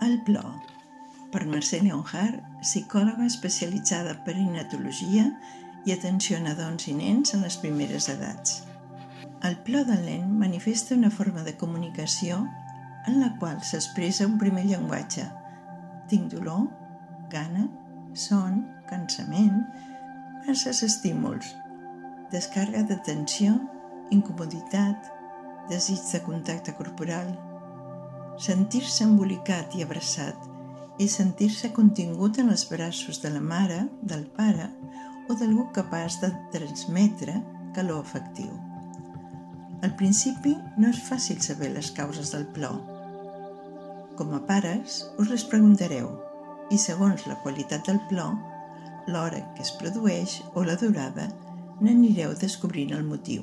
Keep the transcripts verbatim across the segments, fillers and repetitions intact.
El plor, per Mercè Leonhard, psicòloga especialitzada per perinatologia i atenció a nadons i nens en les primeres edats. El plor del nen manifesta una forma de comunicació en la qual s'expressa un primer llenguatge. Tinc dolor, gana, son, cansament, masses estímuls, descàrrega de tensió, incomoditat, desig de contacte corporal. Sentir-se embolicat i abraçat és sentir-se contingut en els braços de la mare, del pare o d'algú capaç de transmetre calor afectiu. Al principi no és fàcil saber les causes del plor. Com a pares us les preguntareu i segons la qualitat del plor, l'hora que es produeix o la durada, n'anireu descobrint el motiu.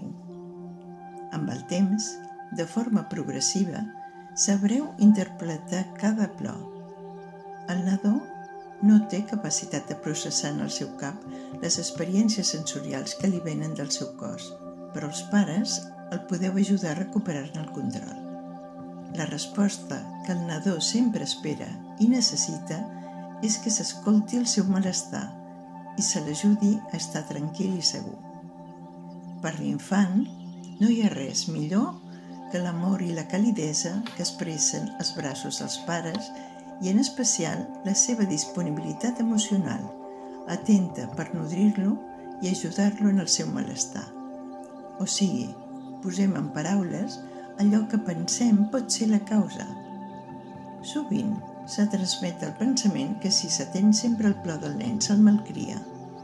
Amb el temps, de forma progressiva, sabreu interpretar cada plor. El nadó no té capacitat de processar en el seu cap les experiències sensorials que li venen del seu cos, però els pares el podeu ajudar a recuperar-ne el control. La resposta que el nadó sempre espera i necessita és que s'escolti el seu malestar i se l'ajudi a estar tranquil i segur. Per l'infant, no hi ha res millor que l'amor i la calidesa que expressen els braços dels pares i en especial la seva disponibilitat emocional, atenta per nodrir-lo i ajudar-lo en el seu malestar. O sigui, posem en paraules allò que pensem pot ser la causa. Sovint se transmet el pensament que si s'atén sempre al plor del nen se'l malcria.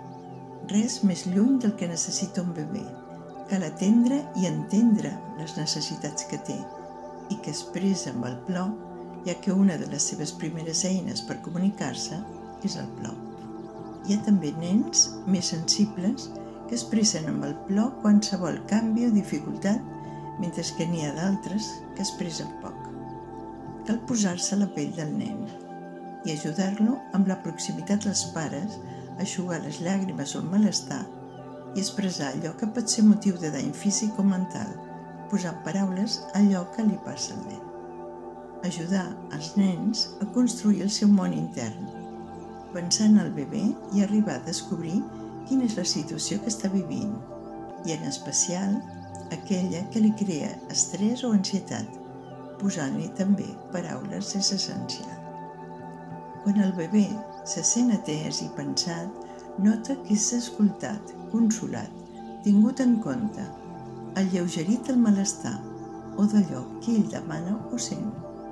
Res més lluny del que necessita un bebè. Cal atendre i entendre les necessitats que té i que expressa amb el plor, ja que una de les seves primeres eines per comunicar-se és el plor. Hi ha també nens més sensibles que expressen amb el plor qualsevol canvi o dificultat, mentre que n'hi ha d'altres que expressen poc. Cal posar-se a la pell del nen i ajudar-lo amb la proximitat dels pares a eixugar les llàgrimes o el malestar i expressar allò que pot ser motiu de dany físic o mental, posar en paraules allò que li passa al nen. Ajudar els nens a construir el seu món intern, pensar en el bebè i arribar a descobrir quina és la situació que està vivint, i en especial aquella que li crea estrès o ansietat, posant-li també paraules és essencial. Quan el bebè se sent atès i pensat, nota que és escoltat, consolat, tingut en compte, alleugerit el malestar o d'allò que ell demana o sent.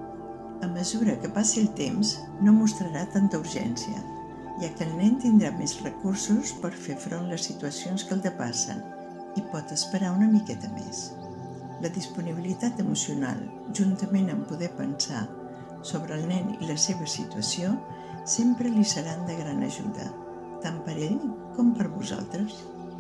A mesura que passi el temps, no mostrarà tanta urgència, ja que el nen tindrà més recursos per fer front a les situacions que el depassen i pot esperar una miqueta més. La disponibilitat emocional, juntament amb poder pensar sobre el nen i la seva situació, sempre li seran de gran ajuda, tant per ell com per vosaltres.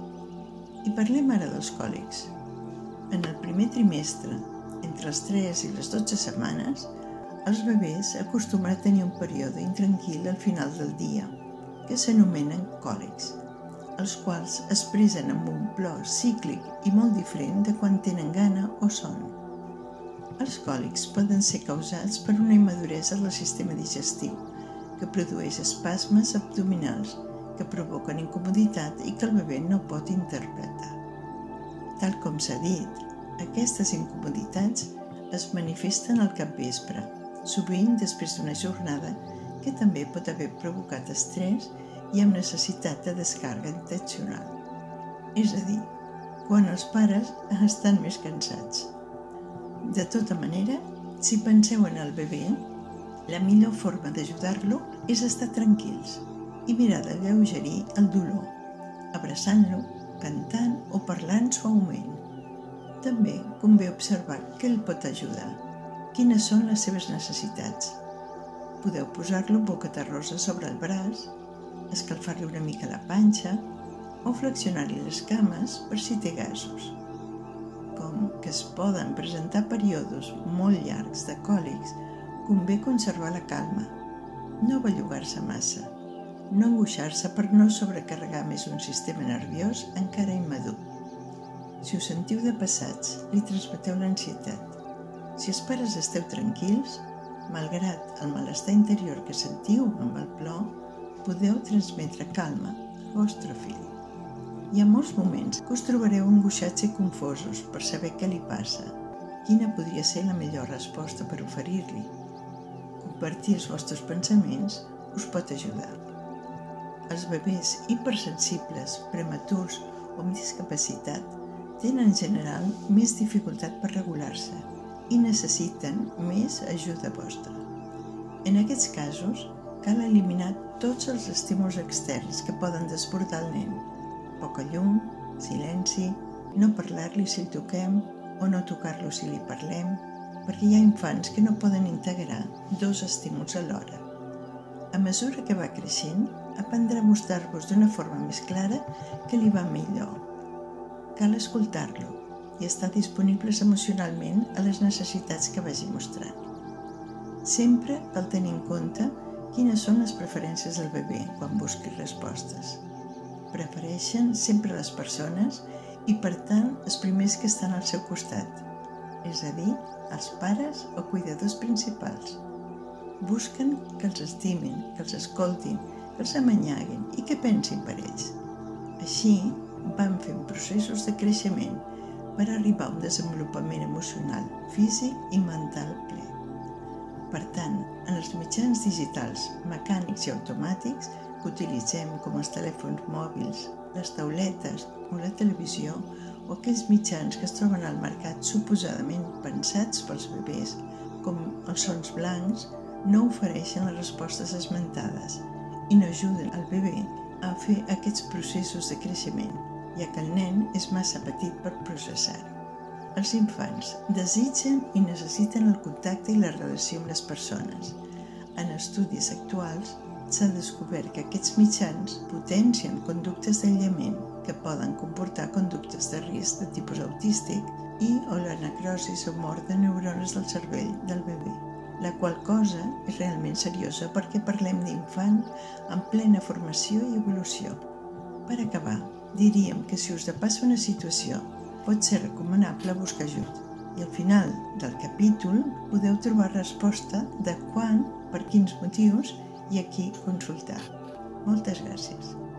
I parlem ara dels còlics. En el primer trimestre, entre les tres i les dotze setmanes, els bebès acostumen a tenir un període intranquil al final del dia, que s'anomenen còlics, els quals expressen amb un plor cíclic i molt diferent de quan tenen gana o son. Els còlics poden ser causats per una immaduresa del sistema digestiu, que produeix espasmes abdominals que provoquen incomoditat i que el bebè no pot interpretar. Tal com s'ha dit, aquestes incomoditats es manifesten al capvespre, sovint després d'una jornada que també pot haver provocat estrès i amb necessitat de descàrrega intencional. És a dir, quan els pares estan més cansats. De tota manera, si penseu en el bebè, la millor forma d'ajudar-lo és estar tranquils i mirar d'alleugerir el dolor, abraçant-lo, cantant o parlant suaument. També convé observar què el pot ajudar, quines són les seves necessitats. Podeu posar-lo boca terrosa sobre el braç, escalfar-li una mica la panxa o flexionar-li les cames per si té gasos. Com que es poden presentar períodes molt llargs de còlics, convé conservar la calma, no bellugar-se massa, no angoixar-se per no sobrecarregar més un sistema nerviós encara immadur. Si us sentiu depassats, li transmeteu l'ansietat. Si els pares esteu tranquils, Malgrat el malestar interior que sentiu amb el plor, podeu transmetre calma al vostre fill. Hi ha molts moments que us trobareu angoixats i confosos per saber què li passa, quina podria ser la millor resposta per oferir-li. Compartir els vostres pensaments us pot ajudar. Els bebès hipersensibles, prematurs o amb discapacitat tenen en general més dificultat per regular-se i necessiten més ajuda vostra. En aquests casos, cal eliminar tots els estímuls externs que poden desbordar el nen. Poca llum, silenci, no parlar-li si el toquem o no tocar-lo si li parlem, perquè hi ha infants que no poden integrar dos estímuls alhora. A mesura que va creixent, aprendrà a mostrar-vos d'una forma més clara que li va millor. Cal escoltar-lo i estar disponibles emocionalment a les necessitats que vagi mostrant. Sempre cal tenir en compte quines són les preferències del bebè quan busqui respostes. Prefereixen sempre les persones i, per tant, els primers que estan al seu costat, és a dir, els pares o cuidadors principals. Busquen que els estimin, que els escoltin, que els amanyaguin i que pensin per ells. Així, van fent processos de creixement per arribar a un desenvolupament emocional, físic i mental ple. Per tant, en els mitjans digitals, mecànics i automàtics que utilitzem com els telèfons mòbils, les tauletes o la televisió, o aquells mitjans que es troben al mercat suposadament pensats pels bebès, com els sons blancs, no ofereixen les respostes esmentades i no ajuden al bebè a fer aquests processos de creixement, ja que el nen és massa petit per processar-ho. Els infants desitgen i necessiten el contacte i la relació amb les persones. En estudis actuals s'ha descobert que aquests mitjans potencien conductes d'aïllament que poden comportar conductes de risc de tipus autístic i o la necrosis o mort de neurones del cervell del bebè, la qual cosa és realment seriosa perquè parlem d'infants en plena formació i evolució. Per acabar, diríem que si us depassa una situació, pot ser recomanable buscar ajut i al final del capítol podeu trobar resposta de quan, per quins motius i a qui consultar. Moltes gràcies.